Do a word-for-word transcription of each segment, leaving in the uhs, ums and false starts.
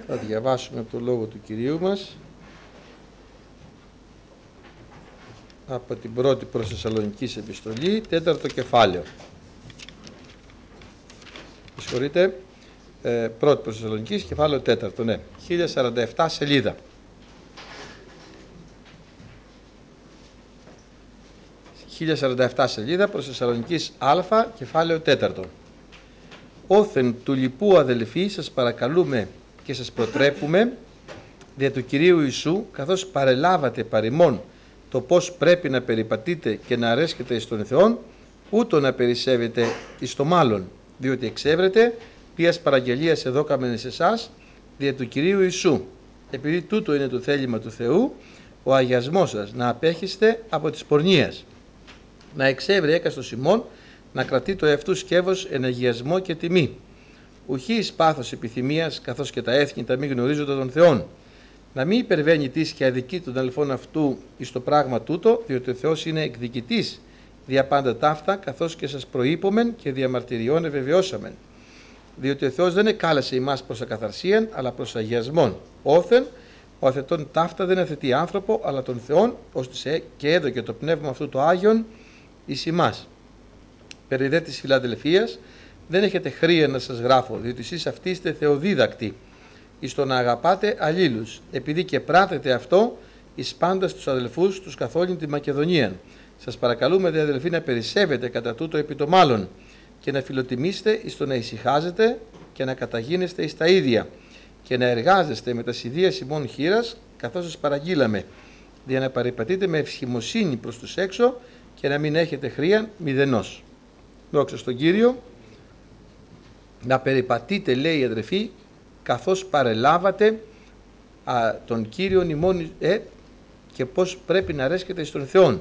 Θα διαβάσουμε από το λόγο του Κυρίου μας από την πρώτη προς Θεσσαλονικής επιστολή, τέταρτο κεφάλαιο. Συγχωρείτε, ε, πρώτη προς Θεσσαλονικής, κεφάλαιο τέταρτο, ναι, χίλια σαράντα επτά σελίδα. χίλια σαράντα επτά σελίδα προς Θεσσαλονικής Α, κεφάλαιο τέταρτο. Όθεν του λοιπού αδελφοί, σας παρακαλούμε και σας προτρέπουμε δια του Κυρίου Ιησού, καθώς παρελάβατε παρημών το πώς πρέπει να περιπατείτε και να αρέσκετε εις τον Θεόν, ούτω να περισσεύετε εις το μάλλον, διότι εξέβρετε ποιας παραγγελίας εδώκαμεν εις εσάς δια του Κυρίου Ιησού, επειδή τούτο είναι το θέλημα του Θεού, ο αγιασμός σας να απέχεστε από τις πορνείας, να εξέβρει έκαστος ημών, να κρατεί το εαυτού σκεύος εν αγιασμό και τιμή, ουχή εις πάθος επιθυμίας, καθώς και τα έθνη τα μη γνωρίζοντα των Θεών, να μην υπερβαίνει της και αδικεί τον αδελφόν αυτού εις το πράγμα τούτο, διότι ο Θεός είναι εκδικητής δια πάντα ταύτα, καθώς και σας προείπομεν και διαμαρτυριών ευεβαιώσαμεν. Διότι ο Θεός δεν εκάλεσε εμάς προς ακαθαρσίαν, αλλά προς αγιασμόν. Όθεν, ο αθετών ταύτα δεν αθετεί άνθρωπο, αλλά τον Θεόν, ώστε και έδωκε το πνεύμα αυτού το Άγιον εις ημάς. Περί δε της Φιλαδελφίας, δεν έχετε χρία να σας γράφω, διότι εσείς αυτοί είστε θεοδίδακτοι, εις το να αγαπάτε αλλήλους, επειδή και πράτετε αυτό εις πάντας τους αδελφούς τους καθ' όλην τη Μακεδονία. Σας παρακαλούμε δε αδελφοί να περισσεύετε κατά τούτο επί το μάλλον και να φιλοτιμήσετε εις το να ησυχάζετε και να καταγίνεστε εις τα ίδια και να εργάζεστε με τα σιδείας ημών χείρας, καθώς σας παραγγείλαμε, για να παρεπατείτε με ευσχημοσύνη προς τους έξω και να μην έχετε χρία μηδενός. Δόξα στον Κύριο. Να περιπατείτε, λέει, αδελφοί, καθώς παρελάβατε α, τον Κύριον ημών ε, και πώς πρέπει να αρέσκετε στον Θεόν.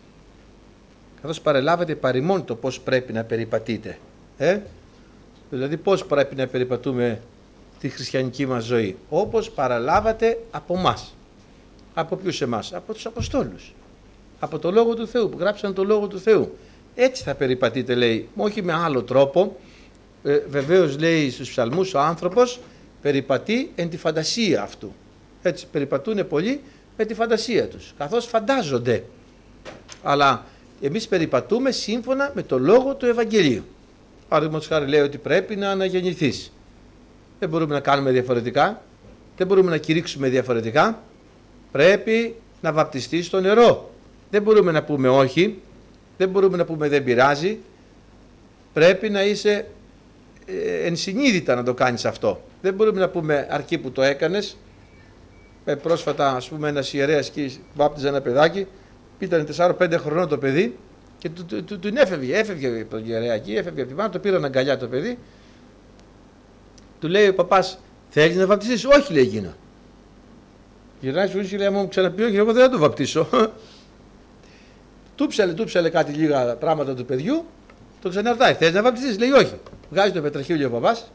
Καθώς παρελάβατε παρημών το πώς πρέπει να περιπατείτε. Ε? Δηλαδή πώς πρέπει να περιπατούμε τη χριστιανική μας ζωή. Όπως παραλάβατε από μας. Από ποιους εμάς? Από τους Αποστόλους. Από το Λόγο του Θεού, που γράψαν το Λόγο του Θεού. Έτσι θα περιπατείτε, λέει, όχι με άλλο τρόπο. Ε, βεβαίως, λέει στους ψαλμούς, ο άνθρωπος περιπατεί εν τη φαντασία αυτού. Έτσι περιπατούν πολλοί με τη φαντασία τους, καθώς φαντάζονται. Αλλά εμείς περιπατούμε σύμφωνα με το λόγο του Ευαγγελίου. Παραδείγματος χάρη, λέει ότι πρέπει να αναγεννηθείς. Δεν μπορούμε να κάνουμε διαφορετικά. Δεν μπορούμε να κηρύξουμε διαφορετικά. Πρέπει να βαπτιστείς στο νερό. Δεν μπορούμε να πούμε όχι. Δεν μπορούμε να πούμε δεν πειράζει. Πρέπει να είσαι ε, ενσυνείδητα να το κάνεις αυτό. Δεν μπορούμε να πούμε αρκεί που το έκανες. Ε, πρόσφατα, ας πούμε, ένας ιερέας εκεί βάπτιζε ένα παιδάκι, ήταν τεσσάρων πέντε χρονών το παιδί και του, του, του, του έφευγε, έφευγε τον ιερέα εκεί, έφευγε από τη μάνα, το πήραν αγκαλιά το παιδί. Του λέει ο παπάς, θέλεις να βαπτιστείς? Όχι, λέει εκείνο. Γυρνάει στους και λέει, μου ξαναπεί, όχι, εγώ δεν θα το βαπτίσω. Τούψαλε, τούψαλε κάτι λίγα πράγματα του παιδιού, το ξαναρτάει, θέλεις να βαπτιστείς? Λέει όχι. Βγάζει το πετραχύλιο ο παπάς,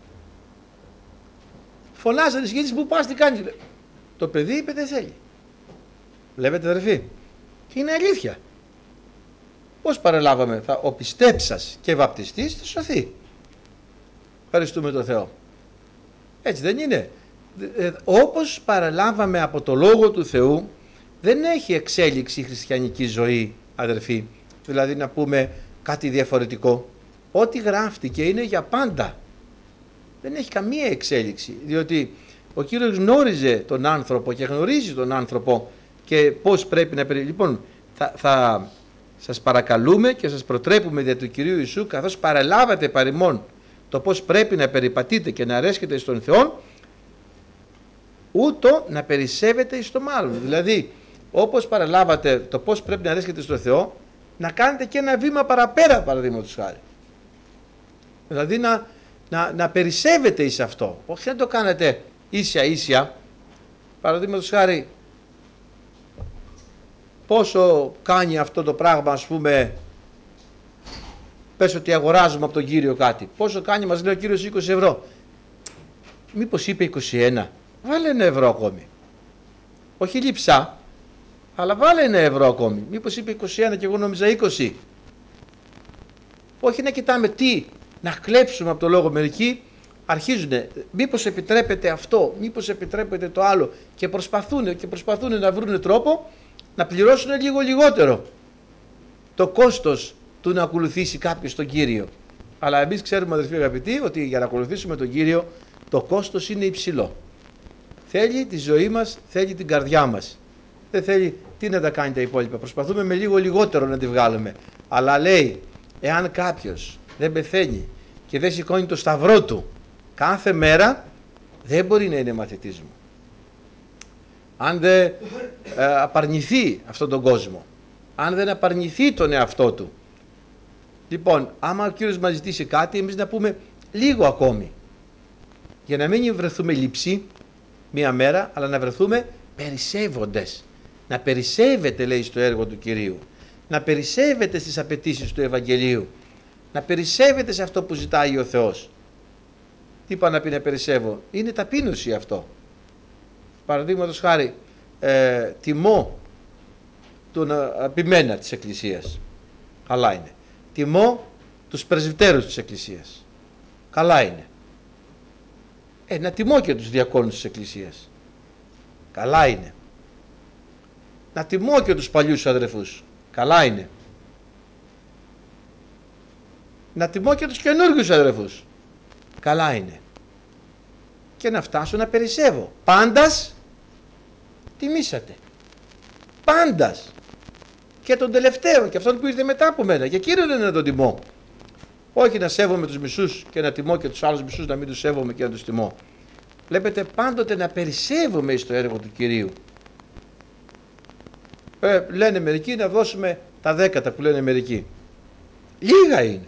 φωνάζανε σχέσεις, πού πας, τι κάνεις? Το παιδί είπε δεν θέλει. Βλέπετε, αδερφοί, και είναι αλήθεια. Πώς παραλάβαμε? Θα, ο πιστέψας και βαπτιστής θα σωθεί. Ευχαριστούμε τον Θεό. Έτσι δεν είναι? Ε, όπως παραλάβαμε από το Λόγο του Θεού, δεν έχει εξέλιξη η χριστιανική ζωή, αδερφοί. Δηλαδή να πούμε κάτι διαφορετικό. Ό,τι γράφτηκε είναι για πάντα. Δεν έχει καμία εξέλιξη, διότι ο Κύριος γνώριζε τον άνθρωπο και γνωρίζει τον άνθρωπο και πώς πρέπει να περι... Λοιπόν, θα, θα σας παρακαλούμε και σας προτρέπουμε δια του Κυρίου Ιησού, καθώς παραλάβατε παρημών το πώς πρέπει να περιπατείτε και να αρέσκετε στον Θεό, ούτω να περισσεύετε εις το μάλλον. Δηλαδή, όπως παραλάβατε το πώς πρέπει να αρέσκετε στον Θεό, να κάνετε και ένα βήμα παραπέρα, παραδείγματος χάρη. Δηλαδή να, να, να περισσεύετε εις αυτό. Όχι να το κάνετε ίσια ίσια. Παραδείγματος χάρη, πόσο κάνει αυτό το πράγμα, ας πούμε, πες ότι αγοράζουμε από τον Κύριο κάτι. Πόσο κάνει, μας λέει ο Κύριος, είκοσι ευρώ. Μήπως είπε είκοσι ένα? Βάλε ένα ευρώ ακόμη. Όχι λειψά, αλλά βάλε ένα ευρώ ακόμη. Μήπως είπε είκοσι ένα και εγώ νόμιζα είκοσι. Όχι να κοιτάμε τι, να κλέψουμε από το λόγο. Μερικοί αρχίζουν, μήπως επιτρέπεται αυτό, μήπως επιτρέπεται το άλλο, και προσπαθούν και προσπαθούν να βρουν τρόπο να πληρώσουν λίγο λιγότερο το κόστος του να ακολουθήσει κάποιος τον Κύριο. Αλλά εμείς ξέρουμε, αδελφοί αγαπητοί, ότι για να ακολουθήσουμε τον Κύριο το κόστος είναι υψηλό. Θέλει τη ζωή μας, θέλει την καρδιά μας. Δεν θέλει τι να τα κάνει τα υπόλοιπα. Προσπαθούμε με λίγο λιγότερο να τη βγάλουμε. Αλλά λέει, εάν κάποιος δεν πεθαίνει και δεν σηκώνει το σταυρό του κάθε μέρα, δεν μπορεί να είναι μαθητής μου. Αν δεν ε, απαρνηθεί αυτόν τον κόσμο, αν δεν απαρνηθεί τον εαυτό του. Λοιπόν, άμα ο Κύριος μας ζητήσει κάτι, εμείς να πούμε λίγο ακόμη, για να μην βρεθούμε λειψοί μία μέρα, αλλά να βρεθούμε περισσεύοντες. Να περισσεύεται, λέει, στο έργο του Κυρίου, να περισσεύεται στις απαιτήσεις του Ευαγγελίου, να περισσεύεται σε αυτό που ζητάει ο Θεός. Τι είπα να πει να περισσεύω? Είναι ταπείνωση αυτό. Παραδείγματος χάρη, ε, τιμώ τον απειμένα της Εκκλησίας. Καλά είναι. Τιμώ τους πρεσβυτέρους της Εκκλησίας. Καλά είναι. Ε, να τιμώ και τους διακόνους της Εκκλησίας. Καλά είναι. Να τιμώ και τους παλιούς αδερφούς. Καλά είναι. Να τιμώ και τους καινούργιους αδερφούς. Καλά είναι. Και να φτάσω να περισσεύω. Πάντας τιμήσατε. Πάντας. Και τον τελευταίο, και αυτόν που ήρθε μετά από μένα. Και εκείνον είναι να τον τιμώ. Όχι να σέβομαι τους μισούς και να τιμώ και τους άλλους μισούς, να μην τους σέβομαι και να τους τιμώ. Βλέπετε, πάντοτε να περισσεύομαι στο έργο του Κυρίου. Ε, λένε μερικοί να δώσουμε τα δέκατα που λένε μερικοί. Λίγα είναι.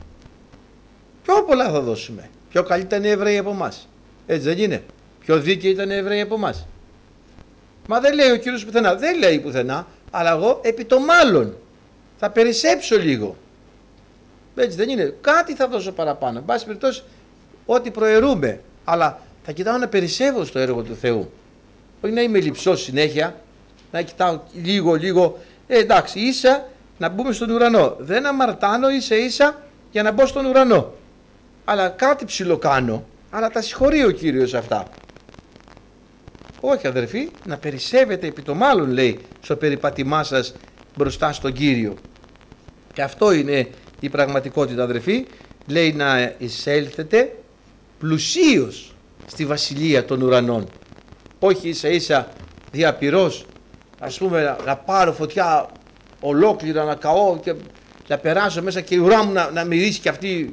Πιο πολλά θα δώσουμε. Πιο καλοί ήταν οι Εβραίοι από εμάς. Έτσι δεν είναι? Πιο δίκαιοι ήταν οι Εβραίοι από εμάς. Μα δεν λέει ο Κύριος πουθενά. Δεν λέει πουθενά. Αλλά εγώ επί το μάλλον θα περισσέψω λίγο. Έτσι δεν είναι? Κάτι θα δώσω παραπάνω. Εν πάση περιπτώσει, ό,τι προαιρούμε. Αλλά θα κοιτάω να περισσεύω στο έργο του Θεού. Όχι να είμαι λειψός συνέχεια. Να κοιτάω λίγο λίγο. Ε, εντάξει, ίσα να μπούμε στον ουρανό. Δεν αμαρτάνω ίσα ίσα για να μπω στον ουρανό. Αλλά κάτι ψηλό κάνω. Αλλά τα συγχωρεί ο Κύριος αυτά. Όχι αδερφοί, να περισσεύετε επί το μάλλον, λέει, στο περιπάτημά σας μπροστά στον Κύριο. Και αυτό είναι η πραγματικότητα, αδερφοί. Λέει να εισέλθετε πλουσίως στη βασιλεία των ουρανών. Όχι ίσα ίσα διαπυρός, ας πούμε, να πάρω φωτιά ολόκληρα, να καώ και να περάσω μέσα και η ουρά μου να, να μυρίσει και αυτή,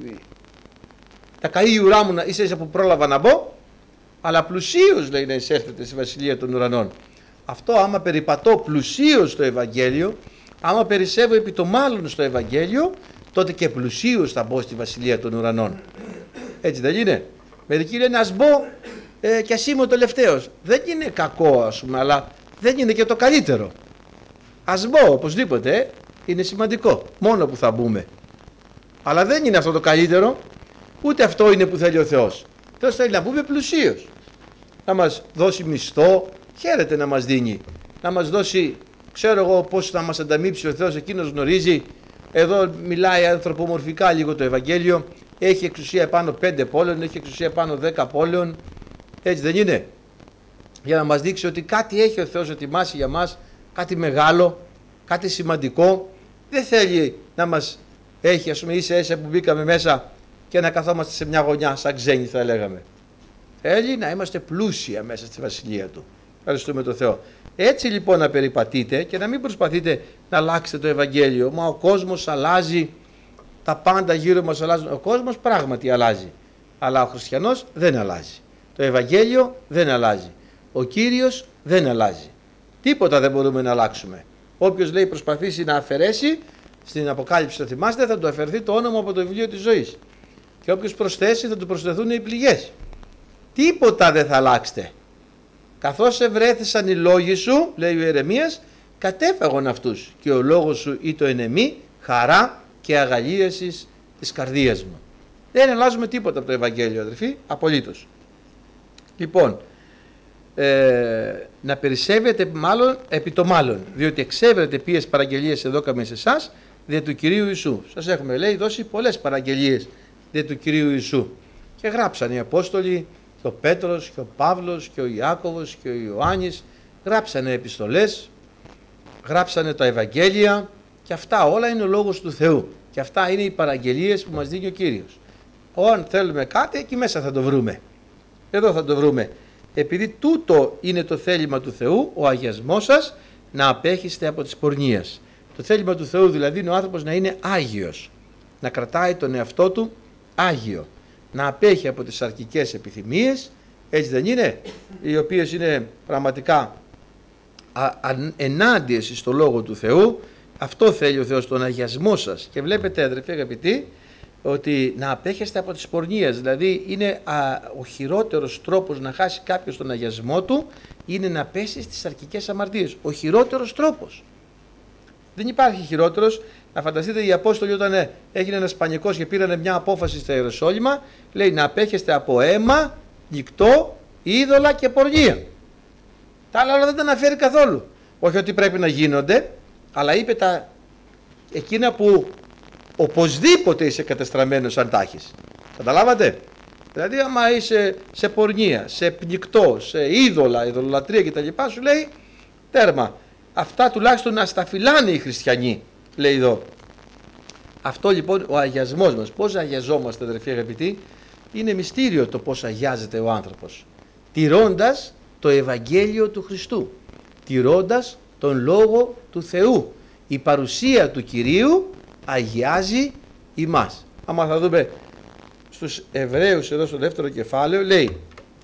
να καεί η ουρά μου ίσα ίσα που πρόλαβα να μπω. Αλλά πλουσίως, λέει, να εισέλθετε στη βασιλεία των ουρανών. Αυτό άμα περιπατώ πλουσίως στο Ευαγγέλιο, άμα περισσεύω επί το μάλλον στο Ευαγγέλιο, τότε και πλουσίως θα μπω στη βασιλεία των ουρανών. Έτσι δεν είναι? Μερικοί λένε ας μπω ε, και ας είμαι ο τελευταίος. Δεν είναι κακό, ας πούμε, αλλά δεν είναι και το καλύτερο. Ας μπω οπωσδήποτε, ε, είναι σημαντικό, μόνο που θα μπούμε. Αλλά δεν είναι αυτό το καλύτερο, ούτε αυτό είναι που θέλει ο Θεός. Ο Θεός θέλει να μπούμε πλουσίως. Να μας δώσει μισθό, χαίρεται να μας δίνει. Να μας δώσει, ξέρω εγώ πώς θα μας ανταμείψει ο Θεός, εκείνος γνωρίζει. Εδώ μιλάει ανθρωπομορφικά λίγο το Ευαγγέλιο. Έχει εξουσία επάνω πέντε πόλεων, έχει εξουσία επάνω δέκα πόλεων. Έτσι δεν είναι? Για να μας δείξει ότι κάτι έχει ο Θεός ετοιμάσει για μας, κάτι μεγάλο, κάτι σημαντικό. Δεν θέλει να μας έχει, ας πούμε, ίσα ίσα που μπήκαμε μέσα και να καθόμαστε σε μια γωνιά σαν ξένοι, θα λέγαμε. Θέλει να είμαστε πλούσια μέσα στη βασιλεία του. Ευχαριστούμε τον Θεό. Έτσι λοιπόν να περιπατείτε και να μην προσπαθείτε να αλλάξετε το Ευαγγέλιο. Μα ο κόσμος αλλάζει, τα πάντα γύρω μας αλλάζουν. Ο κόσμος πράγματι αλλάζει, αλλά ο χριστιανός δεν αλλάζει. Το Ευαγγέλιο δεν αλλάζει. Ο Κύριος δεν αλλάζει. Τίποτα δεν μπορούμε να αλλάξουμε. Όποιος, λέει, προσπαθήσει να αφαιρέσει, στην Αποκάλυψη θα θυμάστε, θα του αφαιρθεί το όνομα από το βιβλίο της ζωής. Και όποιος προσθέσει θα του προσθεθούν οι πληγές. Τίποτα δεν θα αλλάξετε. Καθώς ευρέθησαν οι λόγοι σου, λέει ο Ιερεμίας, κατέφαγον αυτούς και ο λόγος σου ή το ενεμή χαρά και αγαλίασης της καρδίας μου. Δεν αλλάζουμε τίποτα από το Ευαγγέλιο, αδερφοί, απολύτως. Λοιπόν, ε, να περισσεύετε μάλλον επί το μάλλον, διότι εξέβρετε ποιες παραγγελίες εδώκαμε σε εσάς δια του Κυρίου Ιησού. Σας έχουμε, λέει, δώσει πολλές παραγγελίες δια του Κυρίου Ιησού. Και γράψαν οι Απόστολοι, και ο Πέτρος και ο Παύλος και ο Ιάκωβος και ο Ιωάννης, γράψανε επιστολές, γράψανε τα Ευαγγέλια, και αυτά όλα είναι ο Λόγος του Θεού. Και αυτά είναι οι παραγγελίες που μας δίνει ο Κύριος. Αν θέλουμε κάτι, εκεί μέσα θα το βρούμε. Εδώ θα το βρούμε. Επειδή τούτο είναι το θέλημα του Θεού, ο αγιασμός σας, να απέχεστε από τις πορνείες. Το θέλημα του Θεού δηλαδή είναι ο άνθρωπος να είναι άγιος, να κρατάει τον εαυτό του άγιο, να απέχει από τις σαρκικές επιθυμίες, έτσι δεν είναι, οι οποίες είναι πραγματικά ενάντιες στο Λόγο του Θεού. Αυτό θέλει ο Θεός, τον αγιασμό σας. Και βλέπετε, αδερφοί αγαπητοί, ότι να απέχεστε από τις πορνείες, δηλαδή είναι α, ο χειρότερος τρόπος να χάσει κάποιος τον αγιασμό του είναι να πέσει στις σαρκικές αμαρτίες. Ο χειρότερος τρόπος. Δεν υπάρχει χειρότερος. Να φανταστείτε, οι Απόστολοι όταν έγινε ένας πανικός και πήραν μια απόφαση στα Ιεροσόλυμα, λέει να απέχεστε από αίμα, νυκτό, είδωλα και πορνεία. Τα άλλα όλα δεν τα αναφέρει καθόλου. Όχι ότι πρέπει να γίνονται, αλλά είπε τα εκείνα που οπωσδήποτε είσαι κατεστραμμένος αν τα έχεις. Καταλάβατε? Δηλαδή άμα είσαι σε πορνεία, σε πνικτό, σε είδωλα, ειδωλολατρία κτλ, σου λέει τέρμα. Αυτά τουλάχιστον να στα φυλάνε οι χριστιανοί, λέει εδώ. Αυτό λοιπόν ο αγιασμός μας. Πώς αγιαζόμαστε, αδερφοί αγαπητοί? Είναι μυστήριο το πώς αγιάζεται ο άνθρωπος. Τηρώντας το Ευαγγέλιο του Χριστού. Τηρώντας τον Λόγο του Θεού. Η παρουσία του Κυρίου αγιάζει ημάς. Άμα θα δούμε στους Εβραίους εδώ στο δεύτερο κεφάλαιο, λέει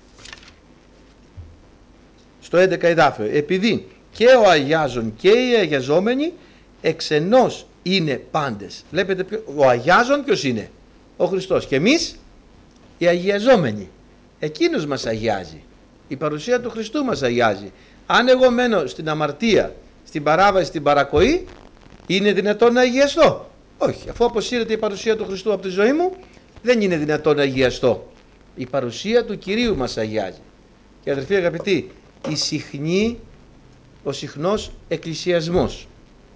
στο έντεκα εδάφιο, επειδή και ο αγιάζων και οι αγιαζόμενοι εξ ενός είναι πάντες. Βλέπετε ποιο, ο αγιάζων ποιος είναι? Ο Χριστός. Και εμείς οι αγιαζόμενοι. Εκείνος μας αγιάζει. Η παρουσία του Χριστού μας αγιάζει. Αν εγώ μένω στην αμαρτία, στην παράβαση, στην παρακοή, είναι δυνατόν να αγιαστώ? Όχι. Αφού αποσύρεται η παρουσία του Χριστού από τη ζωή μου, δεν είναι δυνατόν να αγιαστώ. Η παρουσία του Κυρίου μας αγιάζει. Και αδερφοί αγαπητοί, η συχνή, ο συχνός εκκλησιασμός,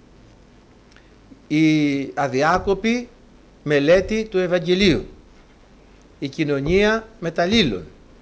η αδιάκοπη μελέτη του Ευαγγελίου, η κοινωνία μεταλλήλων,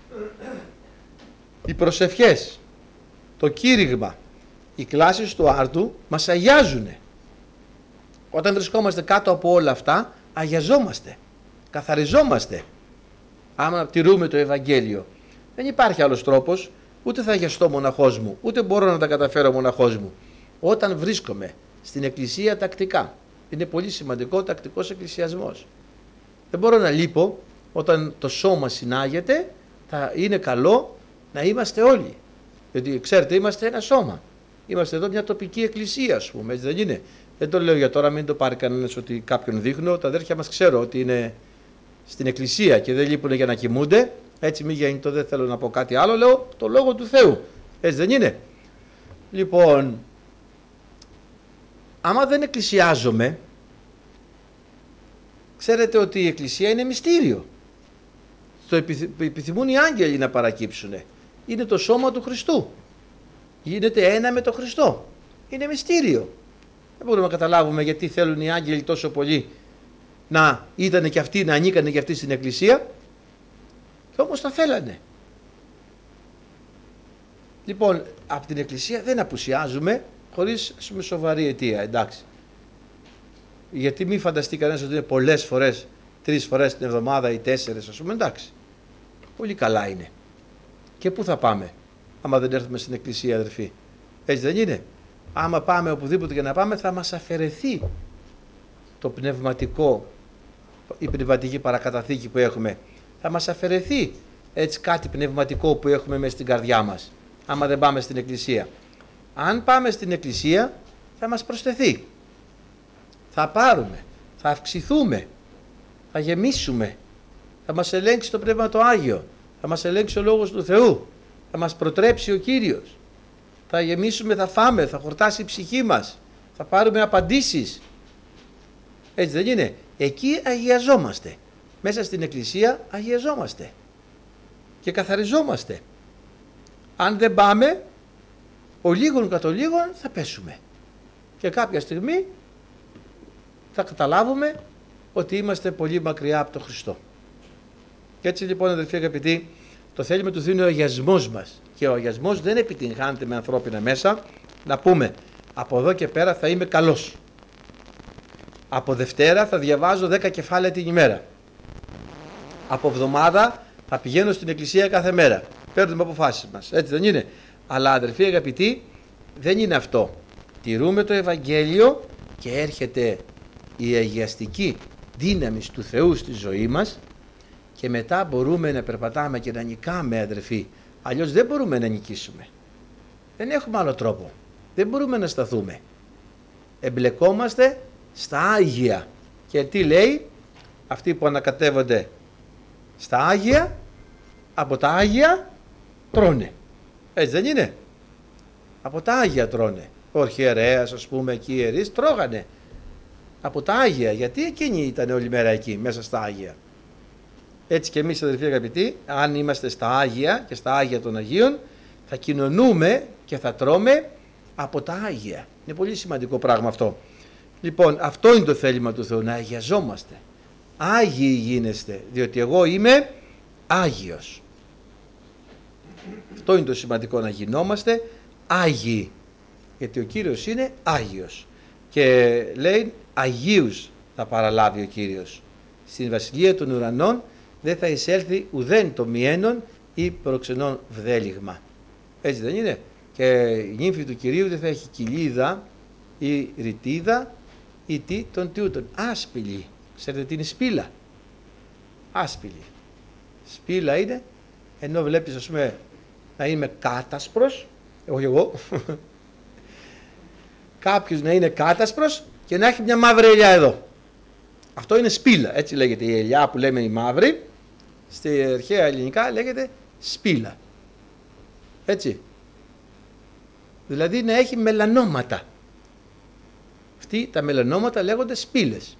οι προσευχές, το κήρυγμα, οι κλάσεις του άρτου μας αγιάζουν. Όταν βρισκόμαστε κάτω από όλα αυτά, αγιαζόμαστε, καθαριζόμαστε. Άμα τηρούμε το Ευαγγέλιο, δεν υπάρχει άλλος τρόπος. Ούτε θα αγιαστώ μοναχός μου, ούτε μπορώ να τα καταφέρω μοναχός μου. Όταν βρίσκομαι στην εκκλησία τακτικά, είναι πολύ σημαντικό ο τακτικός εκκλησιασμός. Δεν μπορώ να λείπω. Όταν το σώμα συνάγεται, θα είναι καλό να είμαστε όλοι. Γιατί ξέρετε, είμαστε ένα σώμα. Είμαστε εδώ μια τοπική εκκλησία, ας πούμε, έτσι δεν είναι? Δεν το λέω για τώρα, μην το πάρει κανένας ότι κάποιον δείχνω. Τα αδέρφια μας ξέρω ότι είναι στην εκκλησία και δεν λείπουν για να κοιμούνται. Έτσι μη γίνει το, δεν θέλω να πω κάτι άλλο, λέω το Λόγο του Θεού. Έτσι δεν είναι? Λοιπόν, άμα δεν εκκλησιάζομαι, ξέρετε ότι η εκκλησία είναι μυστήριο. Το επιθυμούν οι άγγελοι να παρακύψουν. Είναι το σώμα του Χριστού. Γίνεται ένα με τον Χριστό. Είναι μυστήριο. Δεν μπορούμε να καταλάβουμε γιατί θέλουν οι άγγελοι τόσο πολύ να ήταν και αυτοί, να ανήκανε και αυτοί στην εκκλησία. Και όμως τα θέλανε. Λοιπόν, από την εκκλησία δεν απουσιάζουμε χωρίς με σοβαρή αιτία, εντάξει. Γιατί μην φανταστεί κανένας ότι είναι πολλές φορές, τρεις φορές την εβδομάδα ή τέσσερις, ας πούμε, εντάξει. Πολύ καλά είναι. Και πού θα πάμε άμα δεν έρθουμε στην εκκλησία, αδερφοί? Έτσι δεν είναι? Άμα πάμε οπουδήποτε και να πάμε, θα μας αφαιρεθεί το πνευματικό, η πνευματική παρακαταθήκη που έχουμε. Θα μας αφαιρεθεί έτσι κάτι πνευματικό που έχουμε μέσα στην καρδιά μας, άμα δεν πάμε στην εκκλησία. Αν πάμε στην εκκλησία, θα μας προσθεθεί. Θα πάρουμε, θα αυξηθούμε, θα γεμίσουμε, θα μας ελέγξει το Πνεύμα το Άγιο, θα μας ελέγξει ο Λόγος του Θεού, θα μας προτρέψει ο Κύριος, θα γεμίσουμε, θα φάμε, θα χορτάσει η ψυχή μας, θα πάρουμε απαντήσεις. Έτσι δεν είναι? Εκεί αγιαζόμαστε. Μέσα στην εκκλησία αγιαζόμαστε και καθαριζόμαστε. Αν δεν πάμε, ο λίγον κατ' ο λίγον θα πέσουμε. Και κάποια στιγμή θα καταλάβουμε ότι είμαστε πολύ μακριά από τον Χριστό. Και έτσι λοιπόν, αδελφοί αγαπητοί, το θέλημα του Θεού είναι ο αγιασμός μας. Και ο αγιασμός δεν επιτυγχάνεται με ανθρώπινα μέσα. Να πούμε, από εδώ και πέρα θα είμαι καλός. Από Δευτέρα θα διαβάζω δέκα κεφάλαια την ημέρα. Από εβδομάδα θα πηγαίνω στην εκκλησία κάθε μέρα. Παίρνουμε αποφάσεις μας. Έτσι δεν είναι? Αλλά αδελφοί αγαπητοί, δεν είναι αυτό. Τηρούμε το Ευαγγέλιο και έρχεται η αγιαστική δύναμη του Θεού στη ζωή μας και μετά μπορούμε να περπατάμε και να νικάμε, αδελφοί. Αλλιώς δεν μπορούμε να νικήσουμε. Δεν έχουμε άλλο τρόπο. Δεν μπορούμε να σταθούμε. Εμπλεκόμαστε στα Άγια. Και τι λέει? Αυτοί που ανακατεύονται στα Άγια, από τα Άγια τρώνε. Έτσι δεν είναι? Από τα Άγια τρώνε. Ο αρχιερέας, ας πούμε, εκεί οι ιερείς τρώγανε από τα Άγια, γιατί εκείνοι ήταν όλη μέρα εκεί μέσα στα Άγια. Έτσι και εμείς, αδελφοί αγαπητοί, αν είμαστε στα Άγια και στα Άγια των Αγίων, θα κοινωνούμε και θα τρώμε από τα Άγια. Είναι πολύ σημαντικό πράγμα αυτό. Λοιπόν, αυτό είναι το θέλημα του Θεού, να αγιαζόμαστε. Άγιοι γίνεστε, διότι εγώ είμαι Άγιος. Αυτό είναι το σημαντικό, να γινόμαστε Άγιοι, γιατί ο Κύριος είναι Άγιος και λέει Αγίους θα παραλάβει ο Κύριος. Στην Βασιλεία των Ουρανών δεν θα εισέλθει ουδέν το μιένον ή προξενών βδέλιγμα. Έτσι δεν είναι? Και η νύμφη του Κυρίου δεν θα έχει κοιλίδα ή ρητίδα ή τι των τιούτων. Άσπηλη. Ξέρετε τι είναι σπήλα? Άσπηλη. Σπήλα είναι ενώ βλέπεις, ας πούμε, να είμαι κάτασπρος, όχι εγώ, κάποιος να είναι κάτασπρος και να έχει μια μαύρη ελιά εδώ. Αυτό είναι σπήλα, έτσι λέγεται η ελιά που λέμε η μαύρη, στη αρχαία ελληνικά λέγεται σπήλα. Έτσι. Δηλαδή να έχει μελανόματα. Αυτοί τα μελανόματα λέγονται σπήλες.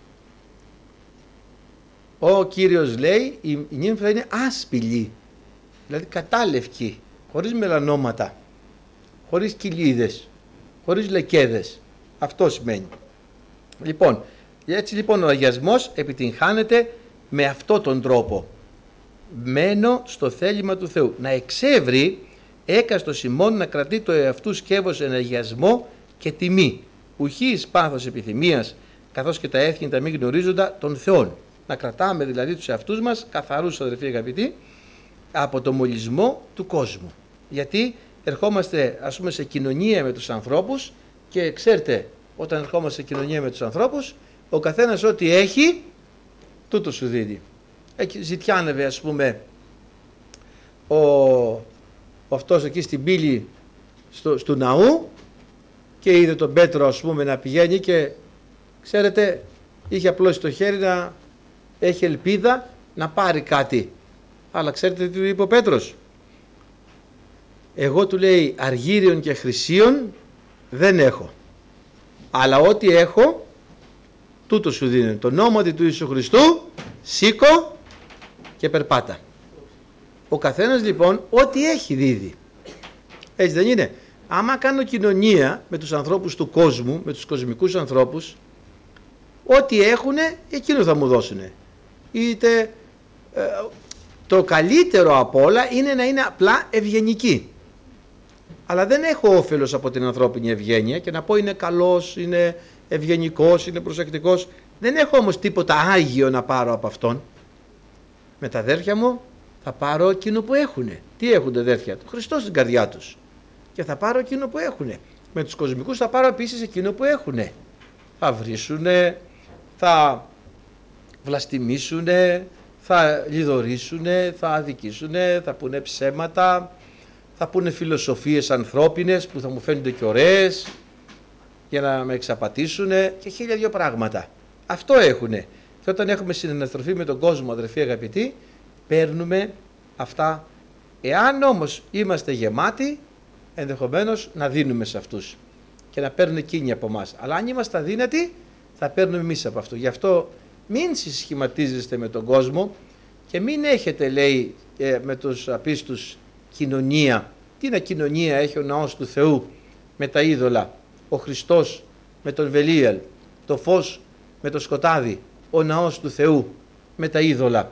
Ο Κύριος λέει η νύμφα είναι άσπηλη, δηλαδή κατάλευκη, χωρίς μελανόματα, χωρίς κοιλίδες, χωρίς λεκέδες. Αυτό σημαίνει. Λοιπόν, έτσι λοιπόν ο αγιασμός επιτυγχάνεται με αυτόν τον τρόπο. Μένω στο θέλημα του Θεού. Να εξεύρει έκαστος ημών να κρατεί το εαυτού σκεύος εν αγιασμό και τιμή. Ουχή εις πάθος επιθυμίας, καθώς και τα έθνη τα μη γνωρίζοντα των Θεών. Να κρατάμε δηλαδή τους εαυτούς μας καθαρούς, αδελφοί αγαπητοί, από το μολυσμό του κόσμου. Γιατί ερχόμαστε, ας πούμε, σε κοινωνία με τους ανθρώπους και ξέρετε, όταν ερχόμαστε σε κοινωνία με τους ανθρώπους, ο καθένας ό,τι έχει, τούτο σου δίνει. Ζητιάνευε, ας πούμε, ο, ο αυτός εκεί στην πύλη στο, του ναού και είδε τον Πέτρο, ας πούμε, να πηγαίνει και ξέρετε, είχε απλώσει το χέρι να έχει ελπίδα να πάρει κάτι. Αλλά ξέρετε τι του είπε ο Πέτρος? Εγώ, του λέει, αργύριον και χρυσίον δεν έχω, αλλά ό,τι έχω τούτο σου δίνω. Το ονόματι του Ιησού Χριστού σήκω και περπάτα. Ο καθένας λοιπόν ό,τι έχει δίδει. Έτσι δεν είναι? Άμα κάνω κοινωνία με τους ανθρώπους του κόσμου, με τους κοσμικούς ανθρώπους, ό,τι έχουνε εκείνο θα μου δώσουνε. Είτε ε, το καλύτερο απ' όλα είναι να είναι απλά ευγενικοί. Αλλά δεν έχω όφελος από την ανθρώπινη ευγένεια και να πω είναι καλός, είναι ευγενικός, είναι προσεκτικός. Δεν έχω όμως τίποτα άγιο να πάρω από αυτόν. Με τα αδέρφια μου θα πάρω εκείνο που έχουνε. Τι έχουν τα αδέρφια? Το Χριστό στην καρδιά τους. Και θα πάρω εκείνο που έχουνε. Με τους κοσμικούς θα πάρω επίσης εκείνο που έχουνε. Θα βρίσουνε, θα βλαστημίσουνε, θα λιδωρήσουνε, θα αδικήσουνε, θα πούνε ψέματα, θα πούνε φιλοσοφίες ανθρώπινες που θα μου φαίνονται και ωραίες για να με εξαπατήσουνε και χίλια δυο πράγματα. Αυτό έχουνε. Και όταν έχουμε συναναστροφή με τον κόσμο, αδερφοί αγαπητοί, παίρνουμε αυτά. Εάν όμως είμαστε γεμάτοι, ενδεχομένως να δίνουμε σε αυτούς και να παίρνουν εκείνοι από εμάς. Αλλά αν είμαστε αδύνατοι, θα παίρνουμε εμείς από αυτό. Γι' αυτό μην συσχηματίζεστε με τον κόσμο και μην έχετε, λέει, με τους απίστους κοινωνία. Τι είναι κοινωνία έχει ο ναός του Θεού με τα είδωλα? Ο Χριστός με τον Βελίαλ, το φως με το σκοτάδι, ο ναός του Θεού με τα είδωλα.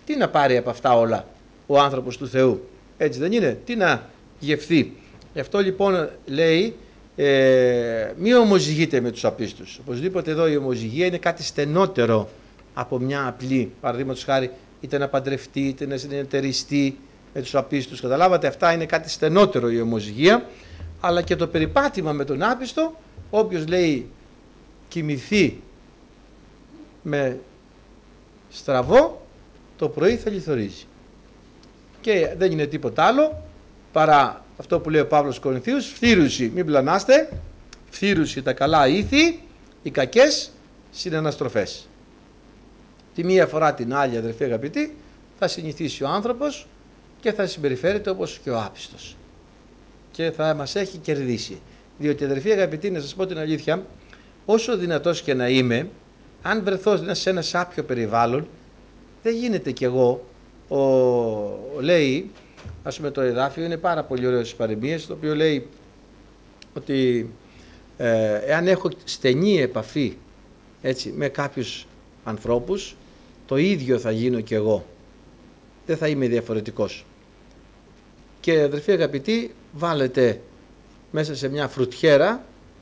τι να πάρει από αυτά όλα ο άνθρωπος του Θεού? Έτσι δεν είναι? Τι να γευθεί? Γι' αυτό λοιπόν λέει ε, μη ομοζυγείτε με τους απίστους. Οπωσδήποτε εδώ η ομοζυγία είναι κάτι στενότερο από μια απλή, παραδείγματος χάρη, είτε να παντρευτεί είτε να συνεταιριστεί με τους απίστους. Καταλάβατε, αυτά είναι κάτι στενότερο η ομοζυγία. Αλλά και το περιπάτημα με τον άπιστο, όποιος λέει κοιμηθεί με στραβό, το πρωί θα λιθορίζει. Και δεν είναι τίποτα άλλο παρά αυτό που λέει ο Παύλος Κορινθίους, φθήρουσι, μην πλανάστε, φθήρουσι τα καλά ήθη, οι κακές συναναστροφές. Τη μία φορά την άλλη, αδερφοί αγαπητοί, θα συνηθίσει ο άνθρωπος και θα συμπεριφέρεται όπως και ο άπιστος. Και θα μας έχει κερδίσει. Διότι, αδερφοί αγαπητοί, να σας πω την αλήθεια, όσο δυνατός και να είμαι, αν βρεθώ σε ένα σάπιο περιβάλλον, δεν γίνεται κι εγώ, ο, ο, λέει, ας πούμε το εδάφιο είναι πάρα πολύ ωραίο στις παροιμίες, το οποίο λέει ότι ε, εάν έχω στενή επαφή, έτσι, με κάποιους ανθρώπους, το ίδιο θα γίνω κι εγώ. Δεν θα είμαι διαφορετικός. Και αδερφοί αγαπητοί, βάλετε μέσα σε μια φρουτιέρα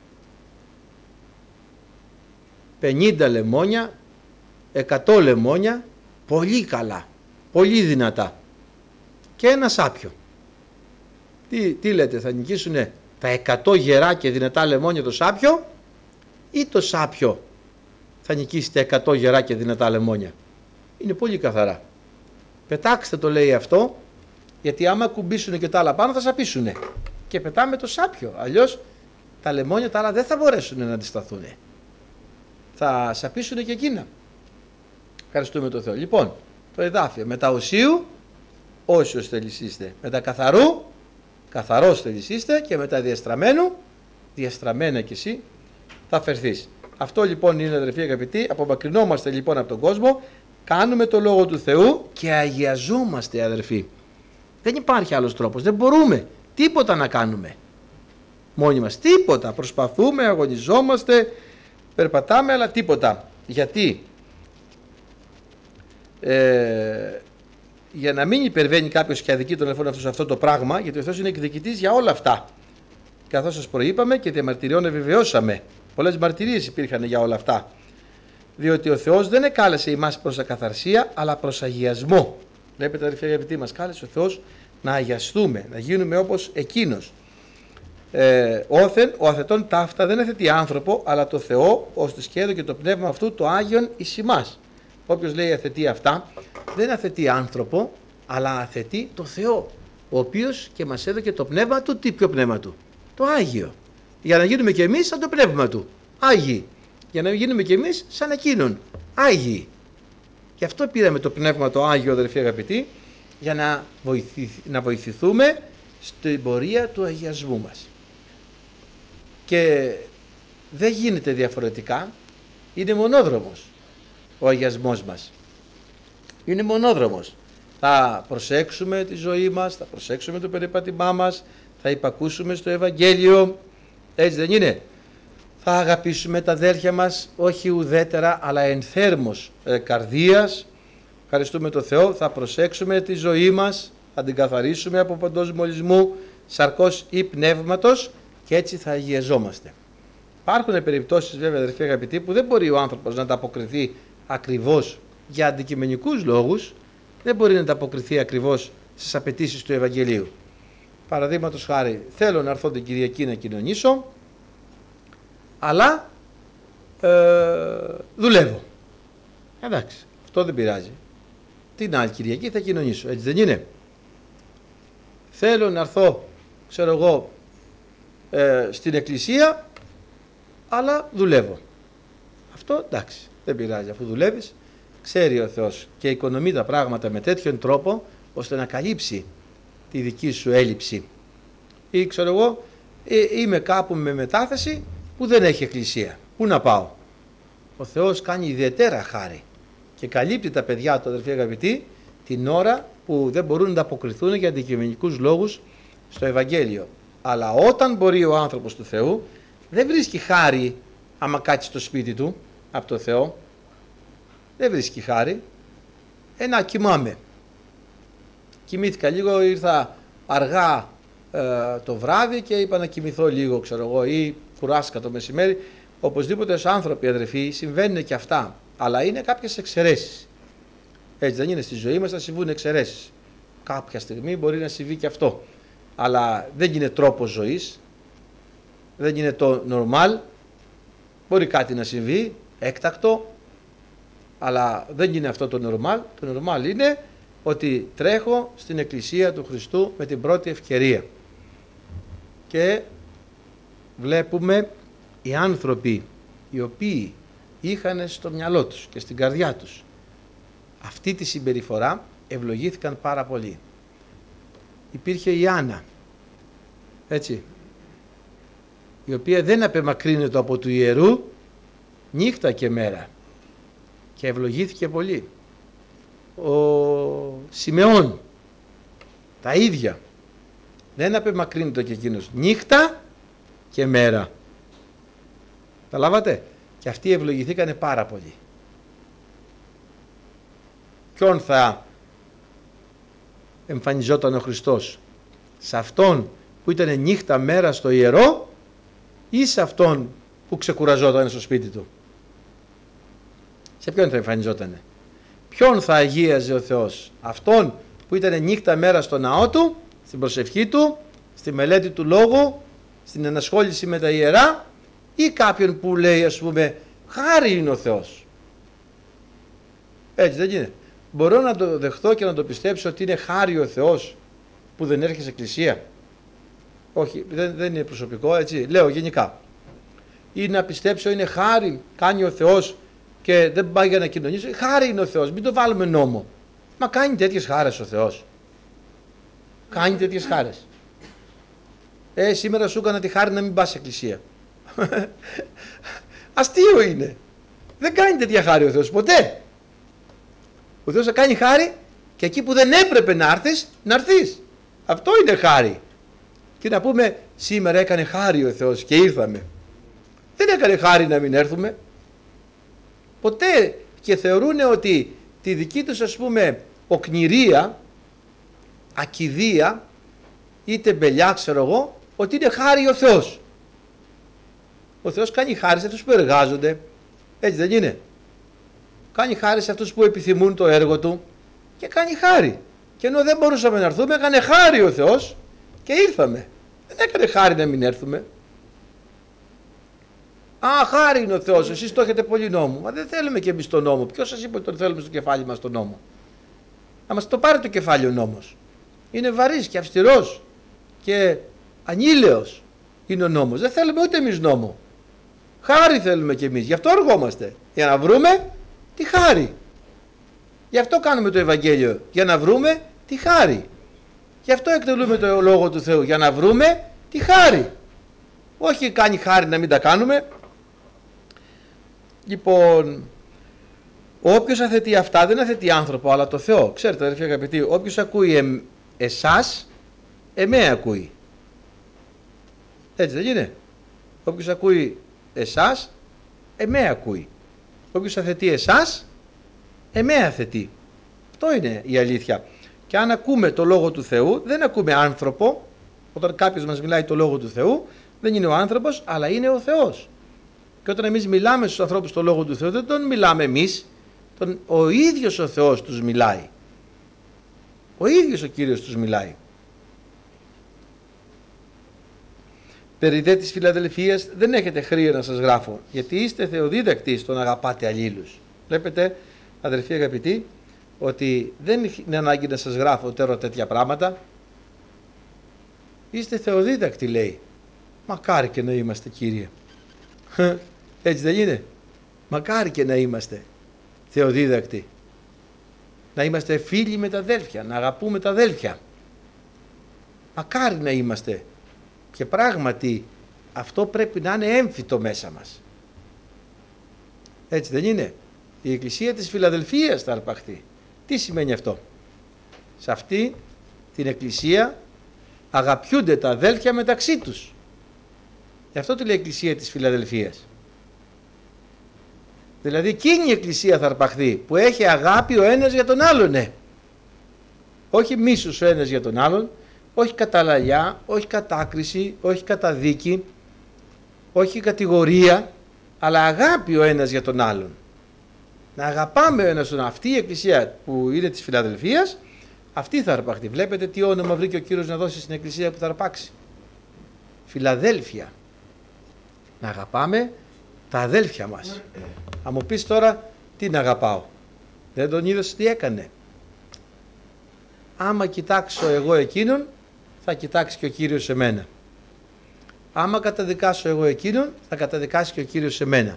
πενήντα λεμόνια, εκατό λεμόνια, πολύ καλά, πολύ δυνατά, και ένα σάπιο. Τι, τι λέτε, θα νικήσουνε τα εκατό γερά και δυνατά λεμόνια το σάπιο, ή το σάπιο θα νικήσει τα εκατό γερά και δυνατά λεμόνια? Είναι πολύ καθαρά. Πετάξτε το, λέει αυτό, γιατί άμα κουμπίσουνε και τα άλλα πάνω θα σαπίσουνε. Και πετάμε το σάπιο, αλλιώς τα λεμόνια τα άλλα δεν θα μπορέσουν να αντισταθούν. Θα σαπίσουνε και εκείνα. Ευχαριστούμε τον Θεό. Λοιπόν, το εδάφιο, μετά οσίου, όσιος θελησίστε. Μετά καθαρού, καθαρός θελησίστε, και μετά διαστραμμένου, διαστραμμένα κι εσύ θα φερθείς. Αυτό λοιπόν είναι, αδερφοί αγαπητοί, απομακρυνόμαστε λοιπόν από τον κόσμο, κάνουμε το Λόγο του Θεού και αγιαζόμαστε, αδερφοί. Δεν υπάρχει άλλος τρόπος, δεν μπορούμε τίποτα να κάνουμε μόνοι μας, τίποτα. Προσπαθούμε, αγωνιζόμαστε, περπατάμε, αλλά τίποτα. Γιατί? Ε, για να μην υπερβαίνει κάποιος και αδικεί τον εαυτόν αυτού σε αυτό το πράγμα, γιατί ο Θεός είναι εκδικητής για όλα αυτά. Καθώς σας προείπαμε και διαμαρτυριών επιβεβαιώσαμε. Πολλές μαρτυρίες υπήρχαν για όλα αυτά. Διότι ο Θεός δεν εκάλεσε εμάς προς ακαθαρσία, αλλά προς αγιασμό. Βλέπετε, αδερφοί αγαπητοί, μας κάλεσε ο Θεός να αγιαστούμε, να γίνουμε όπως εκείνος. Ε, όθεν, ο αθετών ταύτα δεν αθετεί άνθρωπο, αλλά το Θεό, ώστε σκέδο και το πνεύμα αυτού το Άγιον εις ημάς. Όποιος λέει αθετεί αυτά, δεν αθετεί άνθρωπο, αλλά αθετεί το Θεό, ο οποίος και μας έδωκε το πνεύμα του. Τι ποιο πνεύμα του? Το Άγιο. Για να γίνουμε και εμείς σαν το πνεύμα του, Άγιοι. Για να γίνουμε και εμείς σαν εκείνον, Άγιοι. Γι' αυτό πήραμε το πνεύμα το Άγιο, αδερφοί αγαπητοί, για να, βοηθηθ, να βοηθηθούμε στην πορεία του αγιασμού μας. Και δεν γίνεται διαφορετικά, είναι μονόδρομος ο αγιασμός μας. Είναι μονόδρομος. Θα προσέξουμε τη ζωή μας, θα προσέξουμε το περιπάτημά μας, θα υπακούσουμε στο Ευαγγέλιο, έτσι δεν είναι? Θα αγαπήσουμε τα αδέρφια μας, όχι ουδέτερα, αλλά ενθέρμος ε, καρδίας. Ευχαριστούμε τον Θεό. Θα προσέξουμε τη ζωή μας, θα την καθαρίσουμε από παντός μολυσμού, σαρκός ή πνεύματος, και έτσι θα αγιαζόμαστε. Υπάρχουν περιπτώσεις, βέβαια, αδερφοί αγαπητοί, που δεν μπορεί ο άνθρωπος να ανταποκριθεί ακριβώς για αντικειμενικούς λόγους, δεν μπορεί να ανταποκριθεί ακριβώς στις απαιτήσεις του Ευαγγελίου. Παραδείγματος χάρη, θέλω να έρθω την Κυριακή να κοινωνήσω, αλλά ε, δουλεύω. Εντάξει, αυτό δεν πειράζει. Την άλλη Κυριακή θα κοινωνήσω, έτσι δεν είναι? Θέλω να έρθω, ξέρω εγώ, ε, στην εκκλησία, αλλά δουλεύω. Αυτό εντάξει, δεν πειράζει. Αφού δουλεύεις, ξέρει ο Θεός και οικονομεί τα πράγματα με τέτοιον τρόπο, ώστε να καλύψει τη δική σου έλλειψη. Ή ξέρω εγώ, ε, είμαι κάπου με μετάθεση που δεν έχει εκκλησία. Πού να πάω? Ο Θεός κάνει ιδιαίτερα χάρη και καλύπτει τα παιδιά του, αδερφοί αγαπητοί, την ώρα που δεν μπορούν να ανταποκριθούν για αντικειμενικούς λόγους στο Ευαγγέλιο. Αλλά όταν μπορεί ο άνθρωπος του Θεού, δεν βρίσκει χάρη άμα κάτσει στο σπίτι του από το Θεό. Δεν βρίσκει χάρη. Ε, να κοιμάμαι. Κοιμήθηκα λίγο, ήρθα αργά ε, το βράδυ και είπα να κοιμηθώ λίγο, ξέρω εγώ, ή κουράστηκα το μεσημέρι. Οπωσδήποτε ως άνθρωποι, αδερφοί, συμβαίνουν και αυτά. Αλλά είναι κάποιες εξαιρέσεις. Έτσι δεν είναι? Στη ζωή μας θα συμβούν εξαιρέσεις. Κάποια στιγμή μπορεί να συμβεί και αυτό. Αλλά δεν είναι τρόπος ζωής. Δεν είναι το normal. Μπορεί κάτι να συμβεί, έκτακτο. Αλλά δεν είναι αυτό το normal. Το normal είναι ότι τρέχω στην Εκκλησία του Χριστού με την πρώτη ευκαιρία. Και βλέπουμε οι άνθρωποι οι οποίοι είχαν στο μυαλό τους και στην καρδιά τους αυτή τη συμπεριφορά ευλογήθηκαν πάρα πολύ. Υπήρχε η Άννα, έτσι, η οποία δεν απεμακρύνεται από του ιερού νύχτα και μέρα και ευλογήθηκε πολύ. Ο Σιμεών τα ίδια, δεν απεμακρύνεται και εκείνος νύχτα και μέρα. Τα λάβατε? Και αυτοί ευλογηθήκανε πάρα πολύ. Ποιον θα εμφανιζόταν ο Χριστός? Σε αυτόν που ήταν νύχτα μέρα στο ιερό ή σε αυτόν που ξεκουραζόταν στο σπίτι του? Σε ποιον θα εμφανιζότανε? Ποιον θα αγίαζε ο Θεός? Αυτόν που ήταν νύχτα μέρα στο ναό του, στην προσευχή του, στη μελέτη του λόγου, στην ενασχόληση με τα ιερά, ή κάποιον που λέει, ας πούμε, χάρη είναι ο Θεός? Έτσι δεν είναι? Μπορώ να το δεχθώ και να το πιστέψω ότι είναι χάρη ο Θεός που δεν έρχεσαι εκκλησία? Όχι, δεν, δεν είναι προσωπικό, έτσι, λέω γενικά. Ή να πιστέψω είναι χάρη κάνει ο Θεός και δεν πάει για να κοινωνήσει? Χάρη είναι ο Θεός, μην το βάλουμε νόμο. Μα κάνει τέτοιες χάρες ο Θεός? Κάνει τέτοιες χάρες? Ε, σήμερα σου έκανα τη χάρη να μην πας σε εκκλησία. Αστείο είναι. Δεν κάνει τέτοια χάρη ο Θεός ποτέ. Ο Θεός θα κάνει χάρη και εκεί που δεν έπρεπε να έρθεις, να έρθεις. Αυτό είναι χάρη. Και να πούμε σήμερα έκανε χάρη ο Θεός και ήρθαμε. Δεν έκανε χάρη να μην έρθουμε. Ποτέ. Και θεωρούν ότι τη δική τους, ας πούμε, οκνηρία, ακηδία ή τεμπελιά, ξέρω εγώ, ότι είναι χάρη ο Θεός. Ο Θεός κάνει χάρη σε αυτούς που εργάζονται. Έτσι δεν είναι? Κάνει χάρη σε αυτούς που επιθυμούν το έργο του και κάνει χάρη. Και ενώ δεν μπορούσαμε να έρθουμε, έκανε χάρη ο Θεός και ήρθαμε. Δεν έκανε χάρη να μην έρθουμε. Α, χάρη είναι ο Θεός, εσείς το έχετε πολύ νόμο. Μα δεν θέλουμε και εμείς τον νόμο. Ποιος σας είπε ότι τον θέλουμε στο κεφάλι μας τον νόμο? Να μας το πάρει το κεφάλι ο νόμος. Είναι βαρύς και αυστηρός και ανήλαιος είναι ο νόμος. Δεν θέλουμε ούτε εμείς νόμο. Χάρη θέλουμε κι εμείς. Γι' αυτό αργόμαστε. Για να βρούμε τη χάρη. Γι' αυτό κάνουμε το Ευαγγέλιο. Για να βρούμε τη χάρη. Γι' αυτό εκτελούμε το Λόγο του Θεού. Για να βρούμε τη χάρη. Όχι κάνει χάρη να μην τα κάνουμε. Λοιπόν, όποιος αθετεί αυτά δεν αθετεί άνθρωπο αλλά το Θεό. Ξέρετε αδερφοί αγαπητοί, όποιος ακούει εμ, εσάς, εμέ ακούει. Έτσι δεν είναι? Όποιος ακούει εσάς, εμέ ακούει. Όποιος αθετεί εσάς, εμέ αθετεί. Αυτό είναι η αλήθεια. Και αν ακούμε το Λόγο του Θεού, δεν ακούμε άνθρωπο. Όταν κάποιος μας μιλάει το Λόγο του Θεού, δεν είναι ο άνθρωπος, αλλά είναι ο Θεός. Και όταν εμείς μιλάμε στους ανθρώπους το Λόγο του Θεού, δεν τον μιλάμε εμείς, τον, ο ίδιος ο Θεός τους μιλάει. Ο ίδιος ο Κύριος τους μιλάει. Περί δε της Φιλαδελφίας δεν έχετε χρία να σας γράφω, γιατί είστε θεοδίδακτοι στον αγαπάτε αλλήλους. Βλέπετε, αδερφοί αγαπητοί, ότι δεν είναι ανάγκη να σας γράφω τώρα τέτοια πράγματα. Είστε θεοδίδακτοι, λέει. Μακάρι και να είμαστε, Κύριε. Έτσι δεν είναι? Μακάρι και να είμαστε θεοδίδακτοι. Να είμαστε φίλοι με τα αδέλφια, να αγαπούμε τα αδέλφια. Μακάρι να είμαστε. Και πράγματι αυτό πρέπει να είναι έμφυτο μέσα μας. Έτσι δεν είναι? Η Εκκλησία της Φιλαδελφίας θα αρπαχθεί. Τι σημαίνει αυτό? Σε αυτή την Εκκλησία αγαπιούνται τα αδέλφια μεταξύ τους. Γι' αυτό τη λέει η Εκκλησία της Φιλαδελφίας. Δηλαδή εκείνη η εκκλησία θα αρπαχθεί που έχει αγάπη ο ένας για τον άλλον, ναι. Όχι μίσος ο ένας για τον άλλον, όχι καταλαλιά, όχι κατάκριση, όχι καταδίκη, όχι κατηγορία, αλλά αγάπη ο ένας για τον άλλον. Να αγαπάμε ο ένας τον άλλον. Αυτή η εκκλησία που είναι της Φιλαδελφίας, αυτή θα αρπαχτεί. Βλέπετε τι όνομα βρήκε ο Κύριος να δώσει στην εκκλησία που θα αρπάξει. Φιλαδέλφια. Να αγαπάμε τα αδέλφια μας. Θα μου πεις τώρα τι να αγαπάω. Δεν τον είδες τι έκανε. Άμα κοιτάξω εγώ εκείνον, θα κοιτάξει και ο Κύριος εμένα. Άμα καταδικάσω εγώ εκείνον, θα καταδικάσει και ο Κύριος εμένα.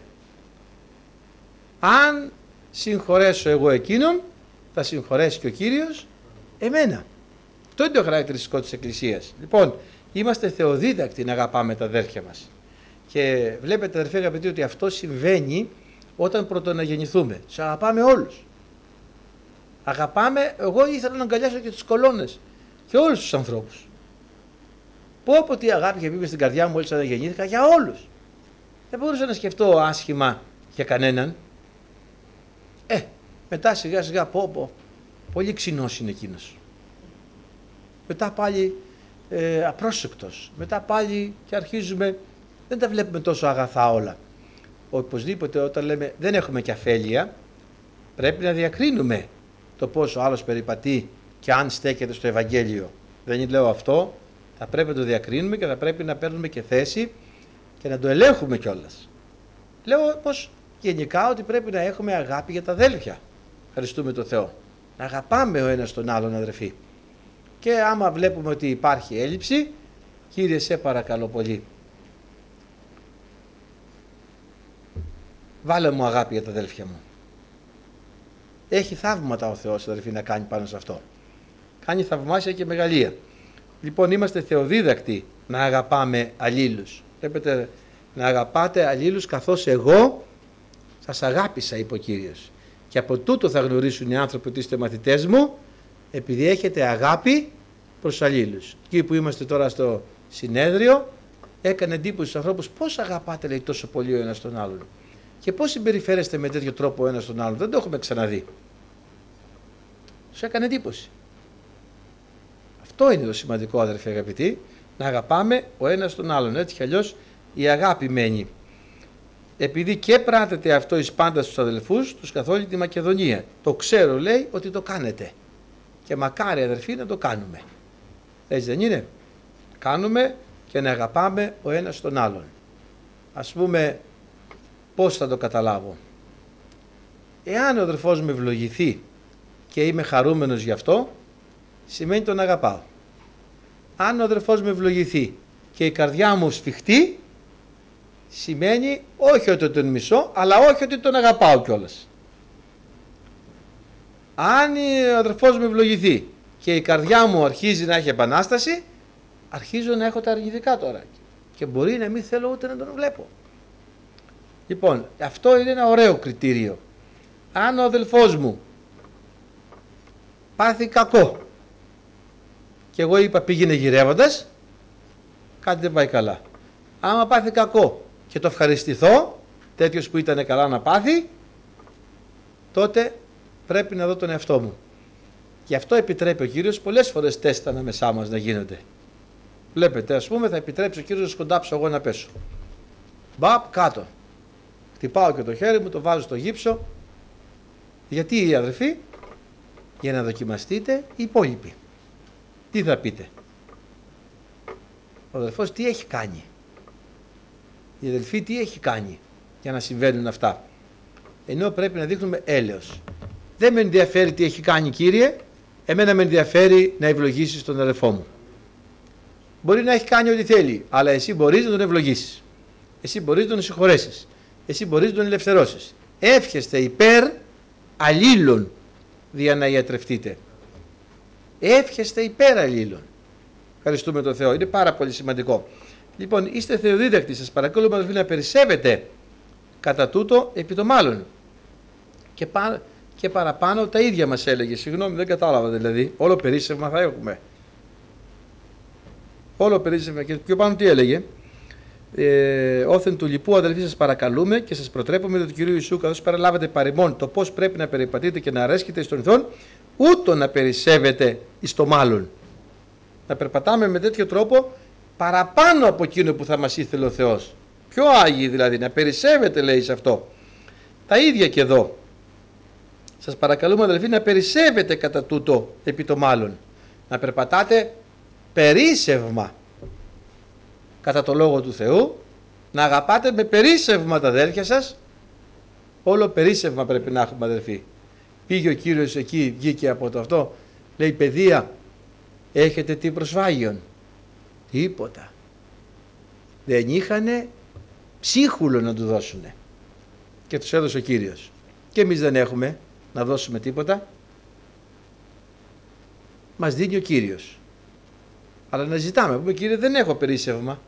Αν συγχωρέσω εγώ εκείνον, θα συγχωρέσει και ο Κύριος εμένα. Αυτό είναι το χαρακτηριστικό της Εκκλησίας. Λοιπόν, είμαστε θεοδίδακτοι να αγαπάμε τα αδέρφια μας. Και βλέπετε, αδερφοί αγαπητοί, ότι αυτό συμβαίνει όταν πρωτοαναγεννηθούμε. Τους αγαπάμε όλους. Αγαπάμε, εγώ ήθελα να αγκαλιάσω και τις κολόνες και όλους τους ανθρώπους. Πω πω τι αγάπη είχε μπει στην καρδιά μου μόλις αναγεννήθηκα, για όλους. Δεν μπορούσα να σκεφτώ άσχημα για κανέναν. Ε, μετά σιγά σιγά πω πω, πολύ ξινός είναι εκείνος. Μετά πάλι ε, απρόσεκτος. Μετά πάλι και αρχίζουμε, δεν τα βλέπουμε τόσο αγαθά όλα. Οπωσδήποτε όταν λέμε δεν έχουμε και αφέλεια, πρέπει να διακρίνουμε το πόσο άλλος περιπατεί και αν στέκεται στο Ευαγγέλιο. Δεν λέω αυτό, θα πρέπει να το διακρίνουμε και θα πρέπει να παίρνουμε και θέση και να το ελέγχουμε κιόλας. Λέω πως γενικά ότι πρέπει να έχουμε αγάπη για τα αδέλφια. Ευχαριστούμε τον Θεό. Να αγαπάμε ο ένας τον άλλον, αδερφοί. Και άμα βλέπουμε ότι υπάρχει έλλειψη, Κύριε σε παρακαλώ πολύ, βάλε μου αγάπη για τα αδέλφια μου. Έχει θαύματα ο Θεός, αδερφοί, να κάνει πάνω σε αυτό. Κάνει θαυμάσια και μεγαλεία. Λοιπόν, είμαστε θεοδίδακτοι να αγαπάμε αλλήλους. Βλέπετε, να αγαπάτε αλλήλους καθώς εγώ σας αγάπησα, είπε ο Κύριος. Και από τούτο θα γνωρίσουν οι άνθρωποι ότι είστε μαθητές μου, επειδή έχετε αγάπη προς αλλήλους. Εκεί που είμαστε τώρα στο συνέδριο, έκανε εντύπωση στους ανθρώπους πώς αγαπάτε, λέει, τόσο πολύ ο ένας τον άλλον. Και πώς συμπεριφέρεστε με τέτοιο τρόπο ο ένας τον άλλον. Δεν το έχουμε ξαναδεί. Σου έκανε εντύπωση. Αυτό είναι το σημαντικό, αδερφοί αγαπητοί, να αγαπάμε ο ένας τον άλλον. Έτσι κι αλλιώς η αγάπη μένει. Επειδή και πράτετε αυτό εις πάντα στους αδελφούς, τους καθ' όλη τη Μακεδονία. Το ξέρω, λέει, ότι το κάνετε. Και μακάρι, αδερφοί, να το κάνουμε. Έτσι δεν είναι? Κάνουμε και να αγαπάμε ο ένας τον άλλον. Ας πούμε, πώς θα το καταλάβω? Εάν ο αδερφός μου ευλογηθεί και είμαι χαρούμενος γι' αυτό, σημαίνει τον αγαπάω. Αν ο αδερφός μου ευλογηθεί και η καρδιά μου σφιχτεί, σημαίνει όχι ότι τον μισώ, αλλά όχι ότι τον αγαπάω κιόλας. Αν ο αδερφός μου ευλογηθεί και η καρδιά μου αρχίζει να έχει επανάσταση, αρχίζω να έχω τα αρνητικά τώρα και μπορεί να μην θέλω ούτε να τον βλέπω. Λοιπόν, αυτό είναι ένα ωραίο κριτήριο. Αν ο αδελφός μου πάθει κακό και εγώ είπα πήγαινε γυρεύοντας, κάτι δεν πάει καλά. Άμα πάθει κακό και το ευχαριστηθώ, τέτοιος που ήταν καλά να πάθει, τότε πρέπει να δω τον εαυτό μου. Γι' αυτό επιτρέπει ο Κύριος πολλές φορές τεστ ανάμεσά μας να γίνονται. Βλέπετε, ας πούμε, θα επιτρέψει ο Κύριος να σκοντάψω εγώ να πέσω. Μπαπ, κάτω. Χτυπάω και το χέρι μου, το βάζω στο γύψο. Γιατί, αδερφοί? Για να δοκιμαστείτε οι υπόλοιποι. Τι θα πείτε? Ο αδερφός τι έχει κάνει? Η αδελφή τι έχει κάνει για να συμβαίνουν αυτά? Ενώ πρέπει να δείχνουμε έλεος. Δεν με ενδιαφέρει τι έχει κάνει, Κύριε, εμένα με ενδιαφέρει να ευλογήσεις τον αδελφό μου. Μπορεί να έχει κάνει ό,τι θέλει, αλλά εσύ μπορείς να τον ευλογήσεις. Εσύ μπορείς να τον συγχωρέσεις. Εσύ μπορείς να τον ελευθερώσεις. Εύχεστε υπέρ αλλήλων δια να ιατρευτείτε. Εύχεστε υπέρ αλλήλων. Ευχαριστούμε τον Θεό. Είναι πάρα πολύ σημαντικό. Λοιπόν, είστε θεοδίδακτοι. Σας παρακαλώ αδελφοί να περισσεύετε κατά τούτο επί το μάλλον. Και, πα, και παραπάνω τα ίδια μας έλεγε. Συγγνώμη, δεν κατάλαβα δηλαδή. Όλο περίσσευμα θα έχουμε. Όλο περίσσευμα. Και πιο πάνω τι έλεγε? Ε, όθεν του λοιπού αδελφοί σας παρακαλούμε και σας προτρέπουμε του Κυρίου Ιησού, καθώς παραλάβατε παρημών το πώς πρέπει να περιπατείτε και να αρέσκετε εις τον ηθών, ούτω να περισσεύετε εις το μάλλον. Να περπατάμε με τέτοιο τρόπο παραπάνω από εκείνο που θα μας ήθελε ο Θεός. Πιο άγιοι δηλαδή, να περισσεύετε λέει σε αυτό. Τα ίδια και εδώ. Σας παρακαλούμε αδελφοί να περισσεύετε κατά τούτο επί το μάλλον. Να περπατάτε περίσσευμα κατά το Λόγο του Θεού, να αγαπάτε με περίσσευμα τα αδέλφια σας. Όλο περίσσευμα πρέπει να έχουμε αδελφοί. Πήγε ο Κύριος εκεί, βγήκε από το αυτό, λέει παιδεία, έχετε τι προσφάγιον? Τίποτα. Δεν είχανε ψίχουλο να του δώσουνε. Και τους έδωσε ο Κύριος. Και εμείς δεν έχουμε να δώσουμε τίποτα. Μας δίνει ο Κύριος. Αλλά να ζητάμε, πούμε Κύριε δεν έχω περίσσευμα.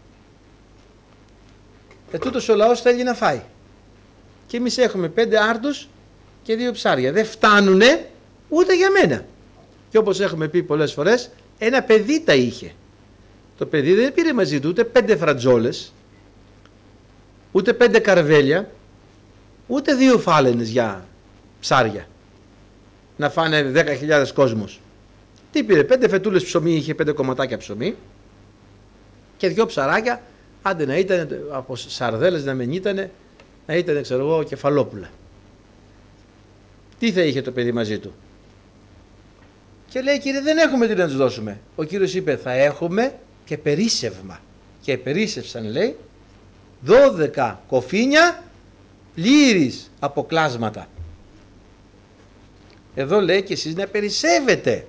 Ε, τούτος ο λαός θέλει να φάει. Και εμείς έχουμε πέντε άρτους και δύο ψάρια. Δεν φτάνουνε ούτε για μένα. Και όπως έχουμε πει πολλές φορές, ένα παιδί τα είχε. Το παιδί δεν πήρε μαζί του ούτε πέντε φρατζόλες, ούτε πέντε καρβέλια, ούτε δύο φάλαινες για ψάρια. Να φάνε δέκα χιλιάδες κόσμος. Τι πήρε? Πέντε φετούλες ψωμί, είχε πέντε κομματάκια ψωμί και δυο ψαράκια, άντε να ήταν από σαρδέλες, να μην ήταν, να ήταν ξέρω εγώ κεφαλόπουλα. Τι θα είχε το παιδί μαζί του? Και λέει Κύριε δεν έχουμε τι να τους δώσουμε. Ο Κύριος είπε θα έχουμε και περίσσευμα. Και περίσσευσαν λέει δώδεκα κοφίνια λύρης από κλάσματα. Εδώ λέει και εσείς να περισσεύετε.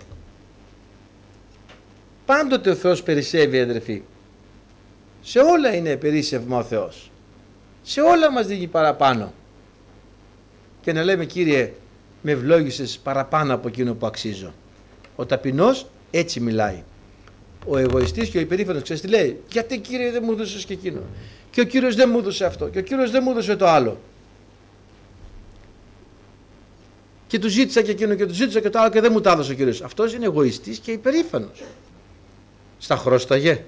Πάντοτε ο Θεός περισσεύει αδερφοί. Σε όλα είναι περίσσευμα ο Θεός. Σε όλα μας δίνει παραπάνω. Και να λέμε Κύριε με ευλόγησες παραπάνω από εκείνο που αξίζω. Ο ταπεινός έτσι μιλάει. Ο εγωιστής και ο υπερήφανος ξέρεις τι λέει? Γιατί Κύριε δεν μου έδωσες και εκείνο? Και ο Κύριος δεν μου έδωσε αυτό. Και ο Κύριος δεν μου έδωσε το άλλο. Και του ζήτησα και εκείνο και του ζήτησα και το άλλο και δεν μου τα έδωσε ο Κύριος. Αυτός είναι εγωιστής και υπερήφανος. Στα χρώσταγε.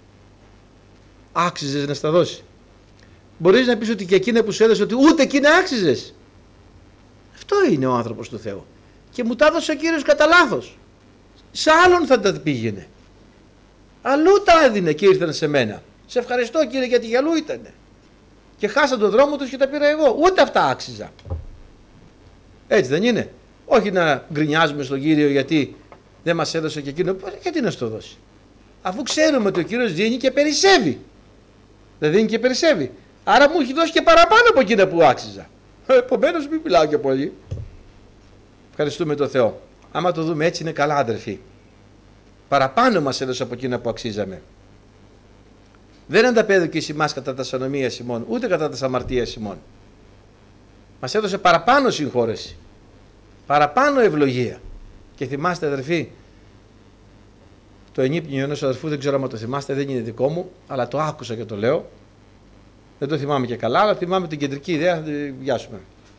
Άξιζες να στα δώσει. Μπορείς να πεις ότι και εκείνα που σου έδωσε ότι ούτε εκείνα άξιζες. Αυτό είναι ο άνθρωπος του Θεού. Και μου τα έδωσε ο Κύριος κατά λάθος. Σε άλλον θα τα πήγαινε. Αλλού τα έδινε και ήρθαν σε μένα. Σε ευχαριστώ Κύριε γιατί για αλλού ήτανε. Και χάσαν τον δρόμο τους και τα πήρα εγώ. Ούτε αυτά άξιζα. Έτσι δεν είναι? Όχι να γκρινιάζουμε στον Κύριο γιατί δεν μας έδωσε και εκείνο. Γιατί να στο δώσει? Αφού ξέρουμε ότι ο Κύριος δίνει και περισσεύει. Δεν δίνει και περισσεύει. Άρα μου έχει δώσει και παραπάνω από εκείνα που άξιζα. Επομένως μην μιλάω και πολύ. Ευχαριστούμε τον Θεό. Άμα το δούμε έτσι είναι καλά αδερφοί. Παραπάνω μας έδωσε από εκείνα που αξίζαμε. Δεν ανταπέδωκε εις εμάς κατά τα σανομία ημών, ούτε κατά τα αμαρτία ημών. Μας έδωσε παραπάνω συγχώρεση. Παραπάνω ευλογία. Και θυμάστε αδερφοί, το ενύπνιο ενός αδερφού, δεν ξέρω αν το θυμάστε, δεν είναι δικό μου, αλλά το άκουσα και το λέω. Δεν το θυμάμαι και καλά, αλλά θυμάμαι την κεντρική ιδέα, θα τη βιάσουμε.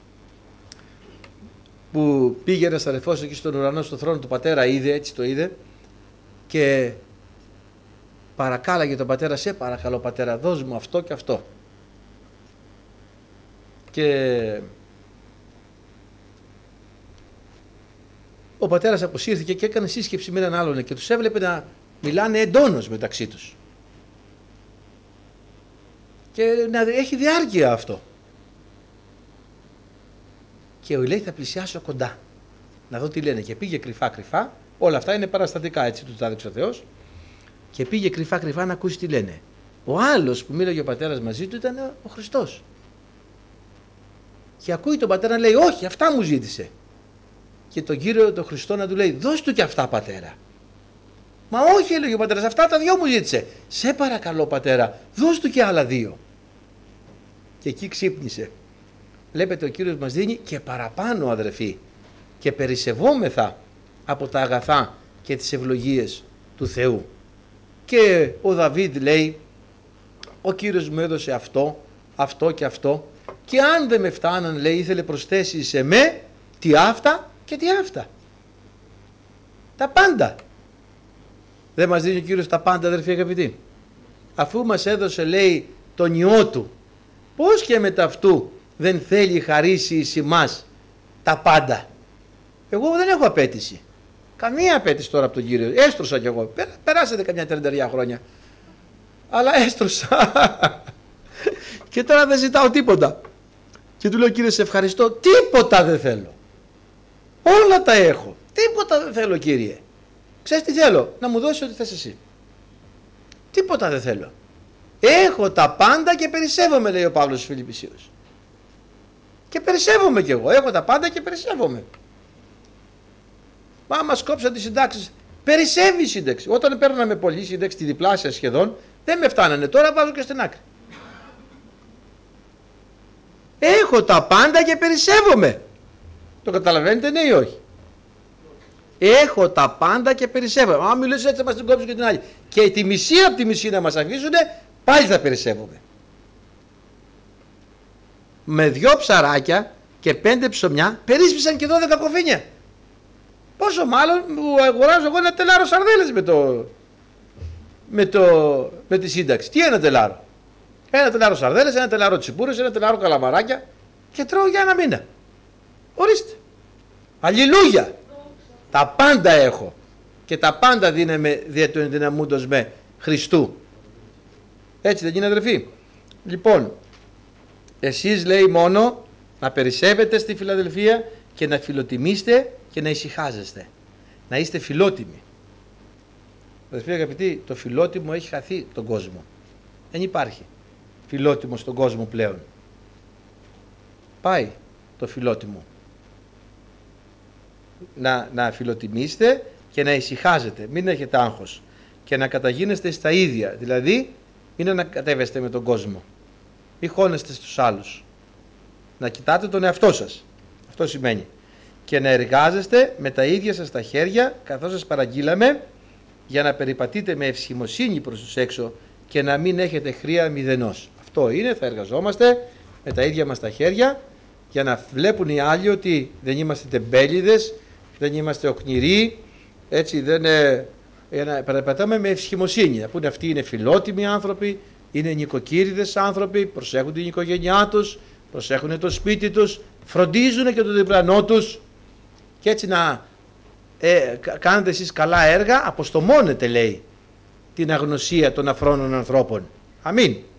Που πήγε ένας αδερφός εκεί στον ουρανό, στον θρόνο του πατέρα, είδε, έτσι το είδε, και παρακάλαγε τον πατέρα, σε παρακαλώ πατέρα, δώσ' μου αυτό και αυτό. Και ο πατέρας αποσύρθηκε και έκανε σύσκεψη με έναν άλλον και τους έβλεπε να μιλάνε εντόνως μεταξύ τους. Και να έχει διάρκεια αυτό. Και λέει θα πλησιάσω κοντά να δω τι λένε. Και πήγε κρυφά κρυφά, όλα αυτά είναι παραστατικά, έτσι του τα έδειξε ο Θεός. Και πήγε κρυφά κρυφά να ακούσει τι λένε. Ο άλλος που μίλαγε ο πατέρας μαζί του ήταν ο Χριστός. Και ακούει τον πατέρα να λέει όχι, αυτά μου ζήτησε. Και τον Κύριο τον Χριστό να του λέει δώσ' του και αυτά πατέρα. Μα όχι, έλεγε ο πατέρας, αυτά τα δυο μου ζήτησε. Σε παρακαλώ πατέρα, δώσ' του και άλλα δύο. Και εκεί ξύπνησε. Βλέπετε ο Κύριος μας δίνει και παραπάνω αδερφοί. Και περισσευόμεθα από τα αγαθά και τις ευλογίες του Θεού. Και ο Δαβίδ λέει ο Κύριος μου έδωσε αυτό, αυτό και αυτό. Και αν δεν με φτάναν, λέει, ήθελε προσθέσει σε με τι αυτά και τι αυτά. Τα πάντα. Δεν μας δίνει ο Κύριος τα πάντα, αδερφοί αγαπητοί? Αφού μας έδωσε, λέει, τον Υιό Του, πώς και με ταυτού δεν θέλει χαρίσει εις ημάς τα πάντα. Εγώ δεν έχω απέτηση. Καμία απέτηση τώρα από τον Κύριο. Έστρωσα κι εγώ. Περάσατε καμιά τριάντα χρόνια. Αλλά έστρωσα. Και τώρα δεν ζητάω τίποτα. Και του λέω, Κύριε, σε ευχαριστώ. Τίποτα δεν θέλω. Όλα τα έχω. Τίποτα δεν θέλω, Κύριε. Ξέρεις τι θέλω? Να μου δώσεις ό,τι θες εσύ. Τίποτα δεν θέλω. Έχω τα πάντα και περισσεύομαι, λέει ο Παύλος στους Φιλιππισίους. Και περισσεύομαι κι εγώ. Έχω τα πάντα και περισσεύομαι. Μα μας κόψαν τις συντάξεις. Περισσεύει η σύνταξη. Όταν παίρναμε πολύ σύνταξη, τη διπλάσια σχεδόν, δεν με φτάνανε. Τώρα βάζω και στην άκρη. Έχω τα πάντα και περισσεύομαι. Το καταλαβαίνετε, ναι ή όχι? Έχω τα πάντα και περισσεύομαι. Αν μιλήσει έτσι θα μας την κόψουν και την άλλη. Και τη μισή από τη μισή να μας αφήσουν, πάλι θα περισσεύομαι. Με δυο ψαράκια και πέντε ψωμιά περίσπισαν και δώδεκα κοφίνια. Πόσο μάλλον που αγοράζω εγώ ένα τελάρο σαρδέλες με, το, με, το, με τη σύνταξη. Τι ένα τελάρο? Ένα τελάρο σαρδέλες, ένα τελάρο τσιπούρες, ένα τελάρο καλαμαράκια και τρώω για ένα μήνα. Ορίστε. Αλληλούια. Τα πάντα έχω. Και τα πάντα δίνεμαι δια του ενδυναμούντος με Χριστού. Έτσι δεν είναι, αδερφοί? Λοιπόν, εσείς, λέει, μόνο να περισσεύετε στη Φιλαδελφία και να φιλοτιμήστε και να ησυχάζεστε. Να είστε φιλότιμοι. Αδερφοί αγαπητοί, το φιλότιμο έχει χαθεί τον κόσμο. Δεν υπάρχει φιλότιμο στον κόσμο πλέον. Πάει το φιλότιμο. Να, να φιλοτιμήστε και να ησυχάζετε. Μην έχετε άγχος. Και να καταγίνεστε στα ίδια. Δηλαδή, μην ανακατεύεστε με τον κόσμο. Μην χώνεστε στους άλλους. Να κοιτάτε τον εαυτό σας. Αυτό σημαίνει. Και να εργάζεστε με τα ίδια σας τα χέρια, καθώς σας παραγγείλαμε, για να περιπατείτε με ευσχημοσύνη προς τους έξω και να μην έχετε χρία μηδενός. Αυτό είναι, θα εργαζόμαστε με τα ίδια μας τα χέρια, για να βλέπουν οι άλλοι ότι δεν είμαστε τεμπέληδες, δεν είμαστε οκνηροί, έτσι, δεν ε, ε, περπατάμε με ευσχημοσύνη. Να πούνε αυτοί είναι φιλότιμοι άνθρωποι, είναι νοικοκύριδες άνθρωποι, προσέχουν την οικογένειά τους, προσέχουν το σπίτι τους, φροντίζουν και τον διπλανό τους, και έτσι να ε, κάνετε εσείς καλά έργα, αποστομώνετε, λέει, την αγνωσία των αφρόνων ανθρώπων. Αμήν.